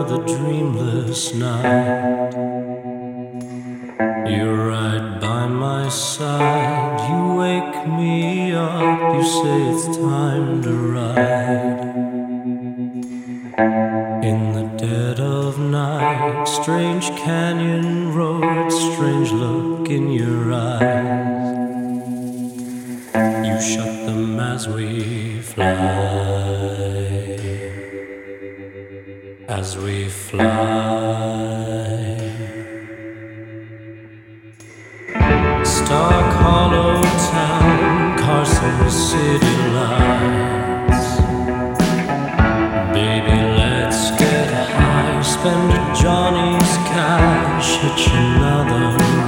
another dreamless night. You're right by my side. You wake me up. You say it's time to ride. In the dead of night, strange canyon road, strange look in your eyes. You shut them as we fly, as we fly. Stark Hollow Town, Carson City lights. Baby, let's get high, spend Johnny's cash, hitch another